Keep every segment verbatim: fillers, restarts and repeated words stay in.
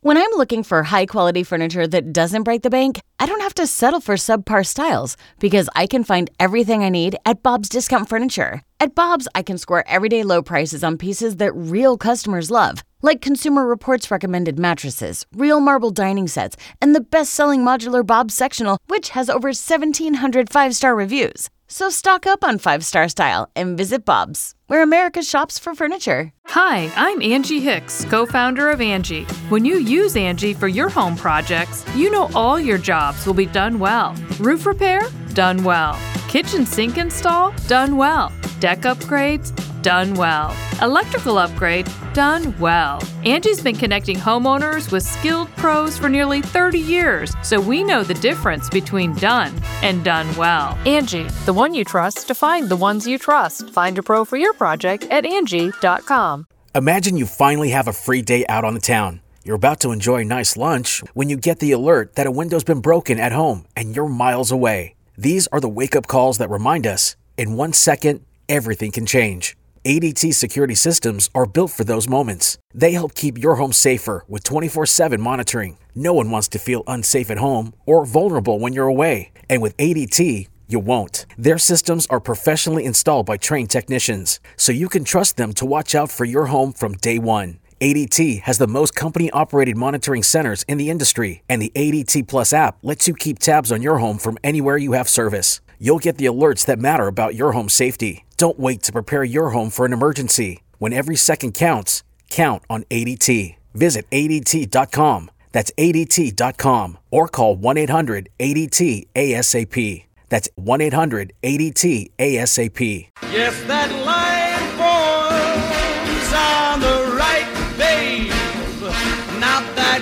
When I'm looking for high-quality furniture that doesn't break the bank, I don't have to settle for subpar styles because I can find everything I need at Bob's Discount Furniture. At Bob's, I can score everyday low prices on pieces that real customers love, like Consumer Reports recommended mattresses, real marble dining sets, and the best-selling modular Bob's sectional, which has over seventeen hundred five-star reviews. So stock up on five-star style and visit Bob's, where America shops for furniture. Hi, I'm Angie Hicks, co-founder of Angie. When you use Angie for your home projects, you know all your jobs will be done well. Roof repair? Done well. Kitchen sink install? Done well. Deck upgrades? Done well. Electrical upgrade? Done well. Angie's been connecting homeowners with skilled pros for nearly thirty years, so we know the difference between done and done well. Angie, the one you trust to find the ones you trust. Find a pro for your project at Angie dot com. Imagine you finally have a free day out on the town. You're about to enjoy a nice lunch when you get the alert that a window's been broken at home and you're miles away. These are the wake-up calls that remind us, in one second, everything can change. A D T security systems are built for those moments. They help keep your home safer with twenty-four seven monitoring. No one wants to feel unsafe at home or vulnerable when you're away. And with A D T, you won't. Their systems are professionally installed by trained technicians, so you can trust them to watch out for your home from day one. A D T has the most company-operated monitoring centers in the industry, and the A D T Plus app lets you keep tabs on your home from anywhere you have service. You'll get the alerts that matter about your home safety. Don't wait to prepare your home for an emergency. When every second counts, count on A D T. Visit A D T dot com. That's A D T dot com. Or call one eight hundred A D T A S A P. That's one eight hundred A D T A S A P. Yes, that line forms on the right, babe. Not that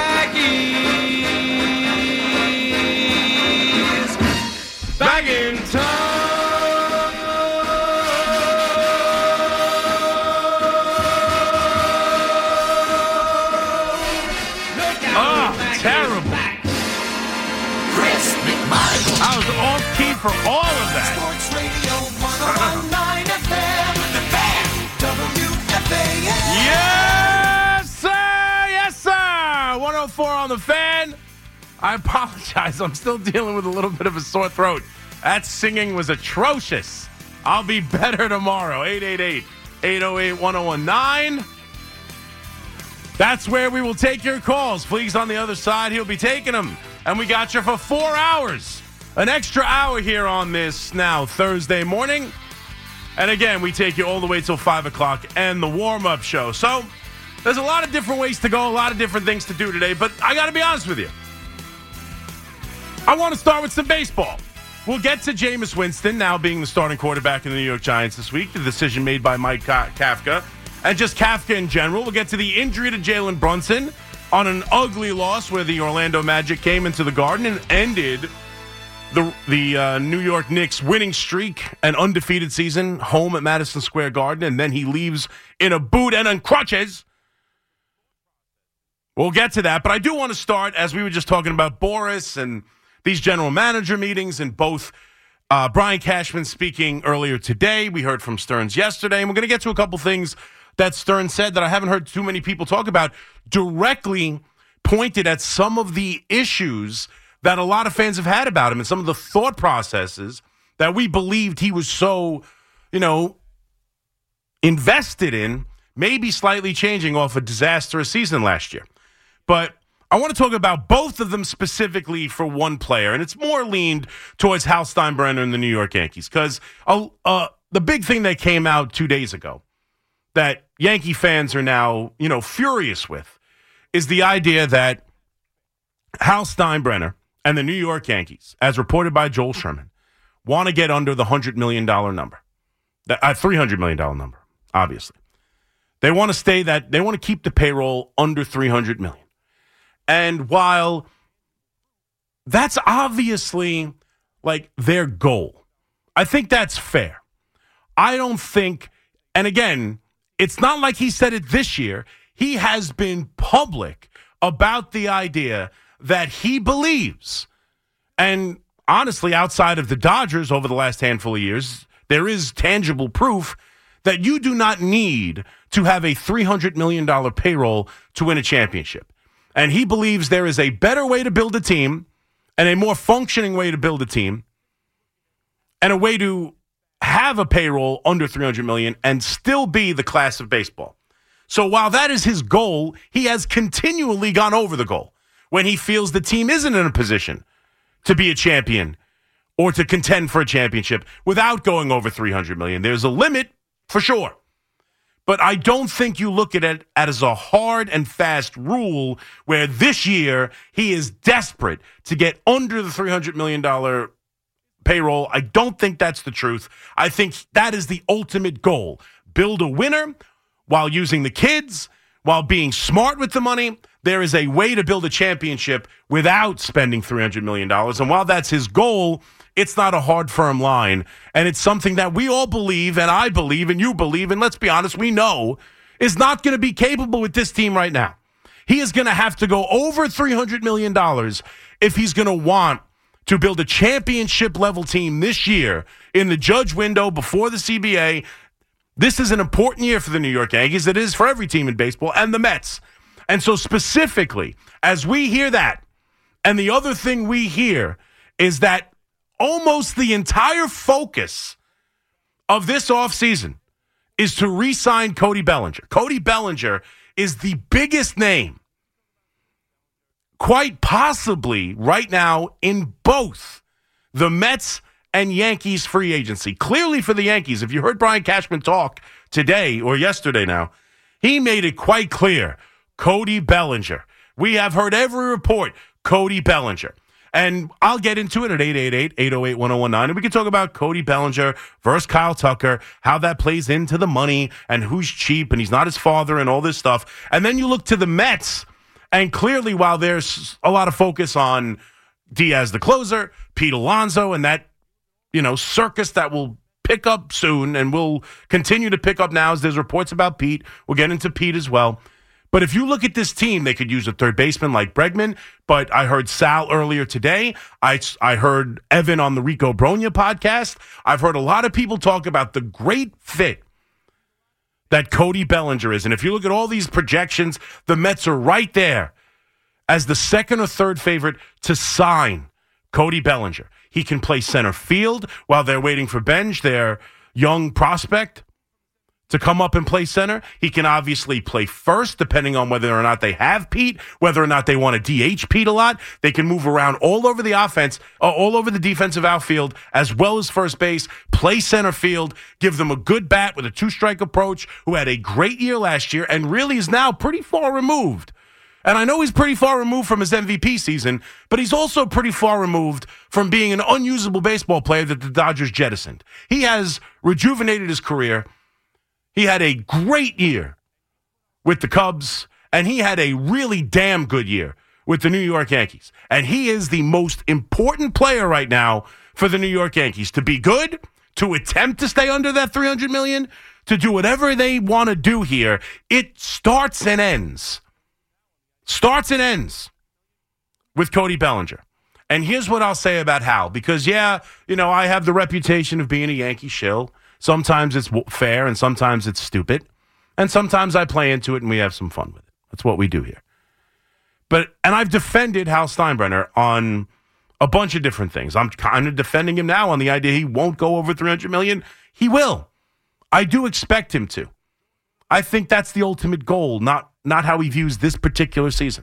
Maggie's back in town. I was off key for all of that. Sports Radio one oh one point nine F M, The Fan, W F A N. Yes, sir. Yes, sir. one oh four on the Fan. I apologize. I'm still dealing with a little bit of a sore throat. That singing was atrocious. I'll be better tomorrow. eight eight eight, eight oh eight, one oh one nine. That's where we will take your calls. Fleeg's on the other side. He'll be taking them. And we got you for four hours. An extra hour here on this now Thursday morning. And again, we take you all the way till five o'clock and the warm-up show. So there's a lot of different ways to go, a lot of different things to do today. But I got to be honest with you. I want to start with some baseball. We'll get to Jameis Winston now being the starting quarterback of the New York Giants this week. The decision made by Mike Kafka. And just Kafka in general. We'll get to the injury to Jalen Brunson on an ugly loss where the Orlando Magic came into the Garden and ended the the uh, New York Knicks winning streak, an undefeated season, home at Madison Square Garden, and then he leaves in a boot and on crutches. We'll get to that, but I do want to start, as we were just talking about Boris and these general manager meetings, and both uh, Brian Cashman speaking earlier today. We heard from Stearns yesterday, and we're going to get to a couple things that Stearns said that I haven't heard too many people talk about, directly pointed at some of the issues that a lot of fans have had about him and some of the thought processes that we believed he was so, you know, invested in, maybe slightly changing off a disastrous season last year. But I want to talk about both of them specifically for one player, and it's more leaned towards Hal Steinbrenner and the New York Yankees, because uh, uh, the big thing that came out two days ago that Yankee fans are now, you know, furious with is the idea that Hal Steinbrenner and the New York Yankees, as reported by Joel Sherman, want to get under the one hundred million dollars number, the uh, three hundred million dollars number, obviously. They want to stay that, they want to keep the payroll under three hundred million dollars. And while that's obviously like their goal, I think that's fair. I don't think, and again, it's not like he said it this year. He has been public about the idea that he believes, and honestly, outside of the Dodgers over the last handful of years, there is tangible proof that you do not need to have a three hundred million dollars payroll to win a championship. And he believes there is a better way to build a team and a more functioning way to build a team and a way to have a payroll under three hundred million dollars and still be the class of baseball. So while that is his goal, he has continually gone over the goal when he feels the team isn't in a position to be a champion or to contend for a championship without going over three hundred million dollars. There's a limit for sure. But I don't think you look at it as a hard and fast rule where this year he is desperate to get under the three hundred million dollars payroll. I don't think that's the truth. I think that is the ultimate goal. Build a winner while using the kids, while being smart with the money. There is a way to build a championship without spending three hundred million dollars. And while that's his goal, it's not a hard, firm line. And it's something that we all believe, and I believe, and you believe, and let's be honest, we know is not going to be capable with this team right now. He is going to have to go over three hundred million dollars if he's going to want to build a championship-level team this year in the Judge window before the C B A. This is an important year for the New York Yankees. It is for every team in baseball and the Mets. And so specifically, as we hear that, and the other thing we hear is that almost the entire focus of this offseason is to re-sign Cody Bellinger. Cody Bellinger is the biggest name, quite possibly right now, in both the Mets and Yankees free agency. Clearly for the Yankees, if you heard Brian Cashman talk today or yesterday now, he made it quite clear. Cody Bellinger. We have heard every report, Cody Bellinger. And I'll get into it at eight eight eight, eight oh eight, one oh one nine. And we can talk about Cody Bellinger versus Kyle Tucker, how that plays into the money and who's cheap and he's not his father and all this stuff. And then you look to the Mets, and clearly while there's a lot of focus on Diaz the closer, Pete Alonso, and that, you know, circus that will pick up soon and will continue to pick up now as there's reports about Pete. We'll get into Pete as well. But if you look at this team, they could use a third baseman like Bregman. But I heard Sal earlier today. I, I heard Evan on the Rico Bronya podcast. I've heard a lot of people talk about the great fit that Cody Bellinger is. And if you look at all these projections, the Mets are right there as the second or third favorite to sign Cody Bellinger. He can play center field while they're waiting for Benj, their young prospect, to come up and play center. He can obviously play first, depending on whether or not they have Pete, whether or not they want to D H Pete a lot. They can move around all over the offense, uh, all over the defensive outfield, as well as first base, play center field, give them a good bat with a two-strike approach, who had a great year last year and really is now pretty far removed. And I know he's pretty far removed from his M V P season, but he's also pretty far removed from being an unusable baseball player that the Dodgers jettisoned. He has rejuvenated his career. He had a great year with the Cubs, and he had a really damn good year with the New York Yankees. And he is the most important player right now for the New York Yankees. To be good, to attempt to stay under that three hundred million dollars, to do whatever they want to do here, it starts and ends. Starts and ends with Cody Bellinger. And here's what I'll say about Hal, because, yeah, you know, I have the reputation of being a Yankee shill. Sometimes it's fair and sometimes it's stupid. And sometimes I play into it and we have some fun with it. That's what we do here. But, and I've defended Hal Steinbrenner on a bunch of different things. I'm kind of defending him now on the idea he won't go over three hundred million dollars. He will. I do expect him to. I think that's the ultimate goal, not, not how he views this particular season.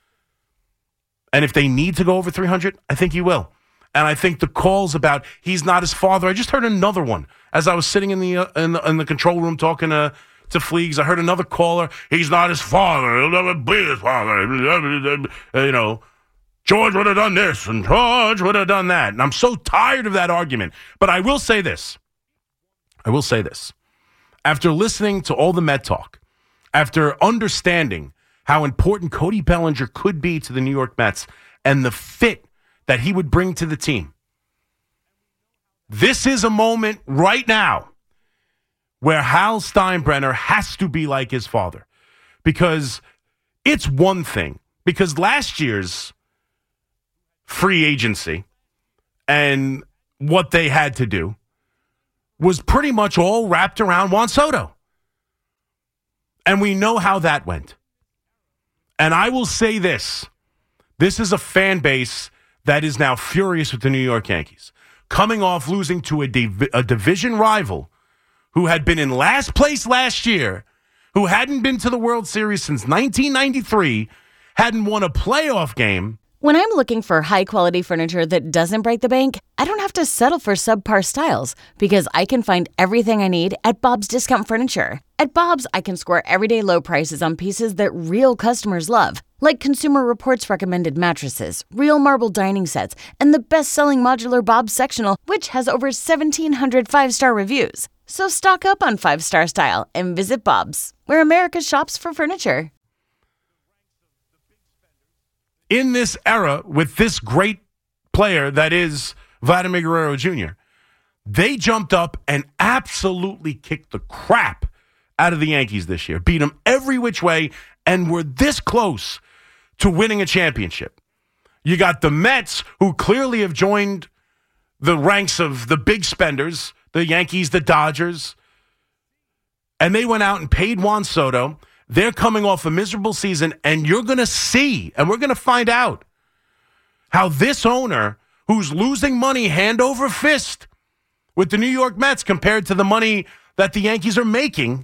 And if they need to go over three hundred, I think he will. And I think the calls about he's not his father. I just heard another one as I was sitting in the uh, in the, in the control room talking to to Fleegs. I heard another caller. He's not his father. He'll never be his father. You know, George would have done this and George would have done that. And I'm so tired of that argument. But I will say this. I will say this. After listening to all the Met talk, after understanding how important Cody Bellinger could be to the New York Mets and the fit that he would bring to the team, this is a moment right now where Hal Steinbrenner has to be like his father, because it's one thing, because last year's free agency and what they had to do was pretty much all wrapped around Juan Soto. And we know how that went. And I will say this. This is a fan base that is now furious with the New York Yankees. Coming off losing to a, div- a division rival who had been in last place last year, who hadn't been to the World Series since nineteen ninety-three, hadn't won a playoff game. When I'm looking for high-quality furniture that doesn't break the bank, I don't have to settle for subpar styles because I can find everything I need at Bob's Discount Furniture. At Bob's, I can score everyday low prices on pieces that real customers love, like Consumer Reports recommended mattresses, real marble dining sets, and the best-selling modular Bob's sectional, which has over seventeen hundred five-star reviews. So stock up on five-star style and visit Bob's, where America shops for furniture. In this era, with this great player that is Vladimir Guerrero Junior, they jumped up and absolutely kicked the crap out of the Yankees this year, beat them every which way, and were this close to winning a championship. You got the Mets, who clearly have joined the ranks of the big spenders, the Yankees, the Dodgers, and they went out and paid Juan Soto. They're coming off a miserable season, and you're going to see, and we're going to find out how this owner, who's losing money hand over fist with the New York Mets compared to the money that the Yankees are making,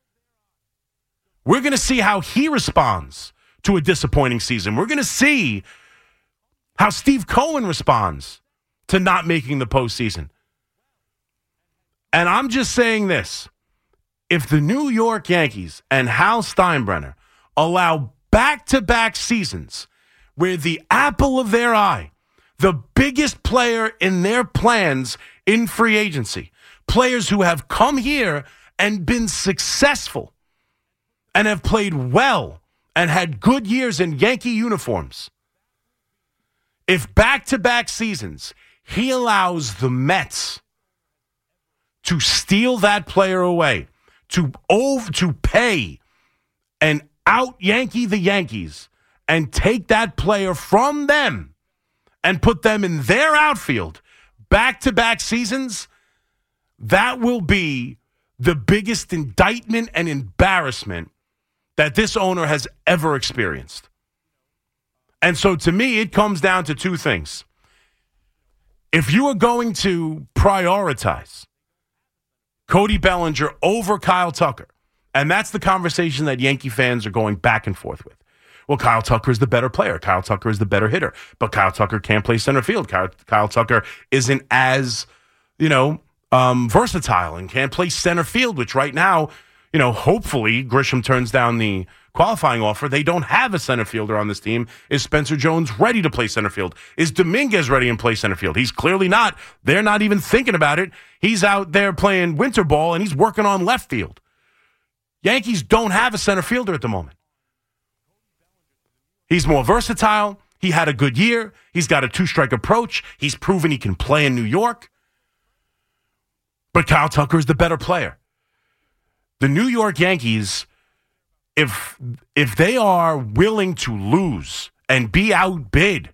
we're going to see how he responds to a disappointing season. We're going to see how Steve Cohen responds to not making the postseason. And I'm just saying this. If the New York Yankees and Hal Steinbrenner allow back-to-back seasons where the apple of their eye, the biggest player in their plans in free agency, players who have come here and been successful and have played well and had good years in Yankee uniforms, if back-to-back seasons he allows the Mets to steal that player away, to over, to pay and out-Yankee the Yankees and take that player from them and put them in their outfield back-to-back seasons, that will be the biggest indictment and embarrassment that this owner has ever experienced. And so to me, it comes down to two things. If you are going to prioritize Cody Bellinger over Kyle Tucker, and that's the conversation that Yankee fans are going back and forth with. Well, Kyle Tucker is the better player. Kyle Tucker is the better hitter. But Kyle Tucker can't play center field. Kyle, Kyle Tucker isn't as, you know, um, versatile and can't play center field, which right now, you know, hopefully Grisham turns down the qualifying offer. They don't have a center fielder on this team. Is Spencer Jones ready to play center field? Is Dominguez ready to play center field? He's clearly not. They're not even thinking about it. He's out there playing winter ball, and he's working on left field. Yankees don't have a center fielder at the moment. He's more versatile. He had a good year. He's got a two-strike approach. He's proven he can play in New York. But Kyle Tucker is the better player. The New York Yankees, if if they are willing to lose and be outbid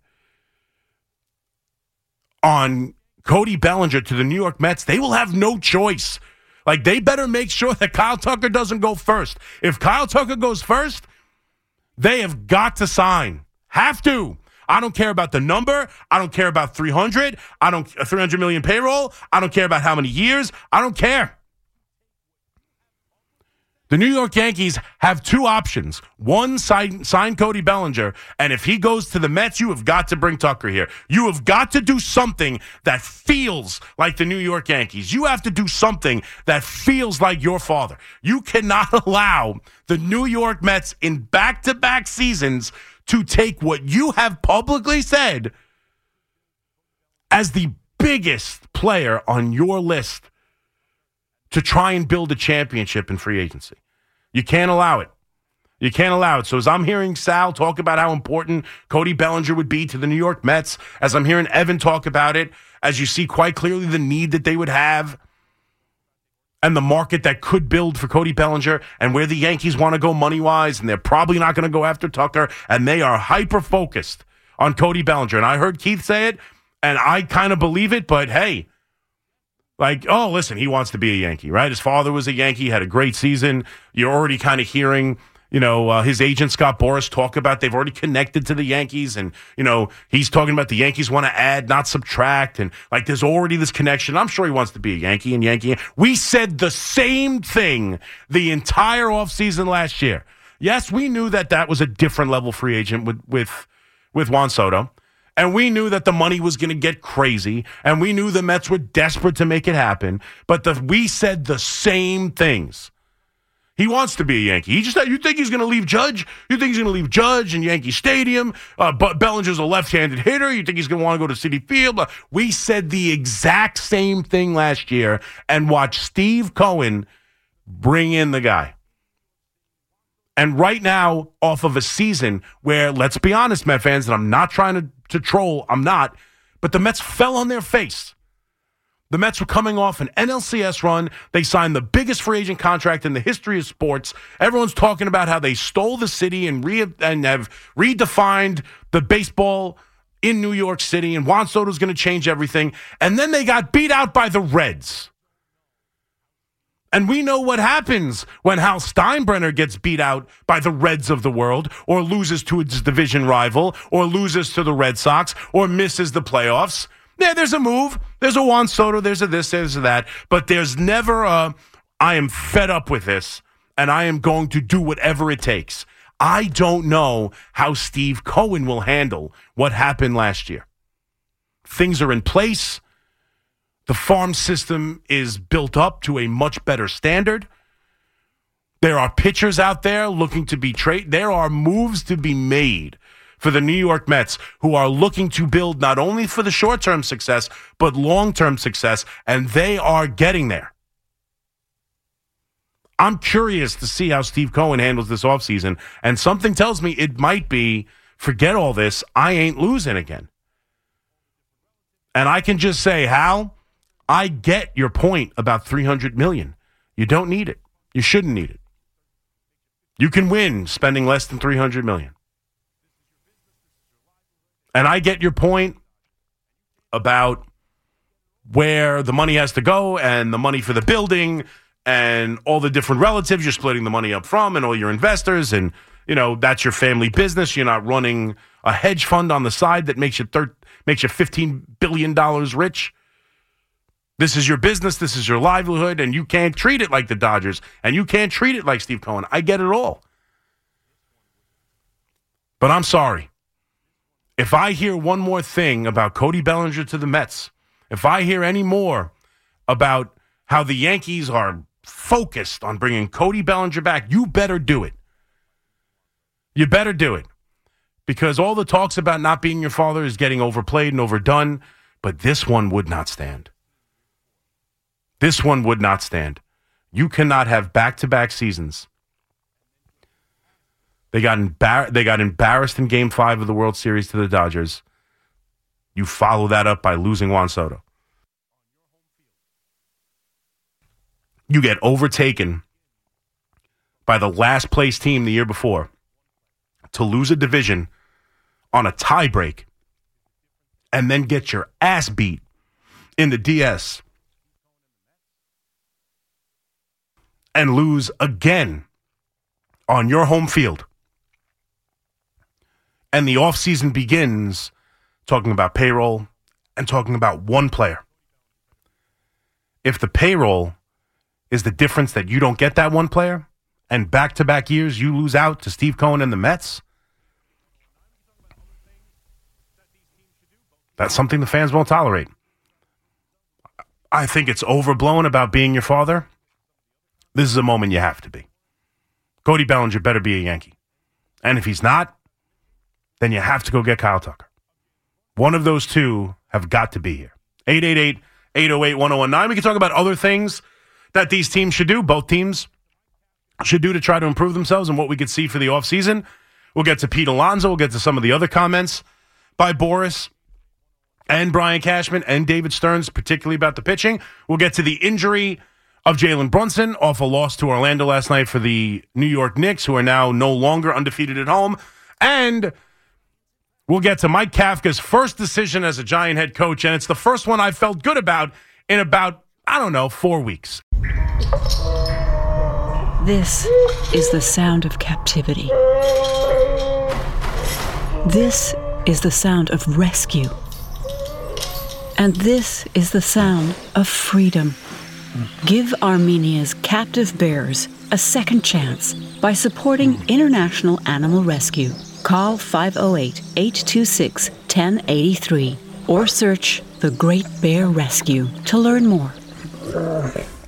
on Cody Bellinger to the New York Mets, they will have no choice. Like, they better make sure that Kyle Tucker doesn't go first. If Kyle Tucker goes first, they have got to sign. Have to. I don't care about the number. I don't care about three hundred. I don't three hundred million payroll. I don't care about how many years. I don't care. The New York Yankees have two options. One, sign, sign Cody Bellinger, and if he goes to the Mets, you have got to bring Tucker here. You have got to do something that feels like the New York Yankees. You have to do something that feels like your father. You cannot allow the New York Mets in back-to-back seasons to take what you have publicly said as the biggest player on your list to try and build a championship in free agency. You can't allow it. You can't allow it. So as I'm hearing Sal talk about how important Cody Bellinger would be to the New York Mets, as I'm hearing Evan talk about it, as you see quite clearly the need that they would have and the market that could build for Cody Bellinger and where the Yankees want to go money-wise, and they're probably not going to go after Tucker, and they are hyper-focused on Cody Bellinger. And I heard Keith say it, and I kind of believe it, but hey, like, oh, listen, he wants to be a Yankee, right? His father was a Yankee, had a great season. You're already kind of hearing, you know, uh, his agent, Scott Boras, talk about they've already connected to the Yankees. And, you know, he's talking about the Yankees want to add, not subtract. And, like, there's already this connection. I'm sure he wants to be a Yankee and Yankee. We said the same thing the entire offseason last year. Yes, we knew that that was a different level free agent with, with, with Juan Soto. And we knew that the money was going to get crazy. And we knew the Mets were desperate to make it happen. But the, we said the same things. He wants to be a Yankee. He just you think he's going to leave Judge? You think he's going to leave Judge in Yankee Stadium? Uh, but Bellinger's a left-handed hitter. You think he's going to want to go to Citi Field? We said the exact same thing last year, and watch Steve Cohen bring in the guy. And right now, off of a season where, let's be honest, Met fans, and I'm not trying to, to troll, I'm not, but the Mets fell on their face. The Mets were coming off an N L C S run. They signed the biggest free agent contract in the history of sports. Everyone's talking about how they stole the city and re- and have redefined the baseball in New York City, and Juan Soto's going to change everything. And then they got beat out by the Reds. And we know what happens when Hal Steinbrenner gets beat out by the Reds of the world, or loses to its division rival, or loses to the Red Sox, or misses the playoffs. Yeah, there's a move. There's a Juan Soto. There's a this, there's a that. But there's never a, I am fed up with this, and I am going to do whatever it takes. I don't know how Steve Cohen will handle what happened last year. Things are in place. The farm system is built up to a much better standard. There are pitchers out there looking to be traded. There are moves to be made for the New York Mets, who are looking to build not only for the short-term success, but long-term success, and they are getting there. I'm curious to see how Steve Cohen handles this offseason, and something tells me it might be, forget all this, I ain't losing again. And I can just say, Hal, I get your point about three hundred million dollars. You don't need it. You shouldn't need it. You can win spending less than three hundred million dollars. And I get your point about where the money has to go and the money for the building and all the different relatives you're splitting the money up from and all your investors. And, you know, that's your family business. You're not running a hedge fund on the side that makes you thir- makes you fifteen billion dollars rich. This is your business. This is your livelihood. And you can't treat it like the Dodgers. And you can't treat it like Steve Cohen. I get it all. But I'm sorry. If I hear one more thing about Cody Bellinger to the Mets, if I hear any more about how the Yankees are focused on bringing Cody Bellinger back, you better do it. You better do it. Because all the talks about not being your father is getting overplayed and overdone, but this one would not stand. This one would not stand. You cannot have back-to-back seasons. They got embar- they got embarrassed in Game five of the World Series to the Dodgers. You follow that up by losing Juan Soto. You get overtaken by the last place team the year before to lose a division on a tie break and then get your ass beat in the D S and lose again on your home field. And the offseason begins talking about payroll and talking about one player. If the payroll is the difference that you don't get that one player, and back-to-back years you lose out to Steve Cohen and the Mets, that's something the fans won't tolerate. I think it's overblown about being your father. This is a moment you have to be. Cody Bellinger better be a Yankee. And if he's not, then you have to go get Kyle Tucker. One of those two have got to be here. eight eight eight, eight oh eight, one oh one nine. We can talk about other things that these teams should do, both teams should do to try to improve themselves and what we could see for the offseason. We'll get to Pete Alonso. We'll get to some of the other comments by Boras and Brian Cashman and David Stearns, particularly about the pitching. We'll get to the injury of Jalen Brunson off a loss to Orlando last night for the New York Knicks, who are now no longer undefeated at home. And we'll get to Mike Kafka's first decision as a Giant head coach, and it's the first one I felt good about in about, I don't know, four weeks. This is the sound of captivity. This is the sound of rescue. And this is the sound of freedom. Give Armenia's captive bears a second chance by supporting International Animal Rescue. Call five oh eight, eight two six, one oh eight three or search The Great Bear Rescue to learn more.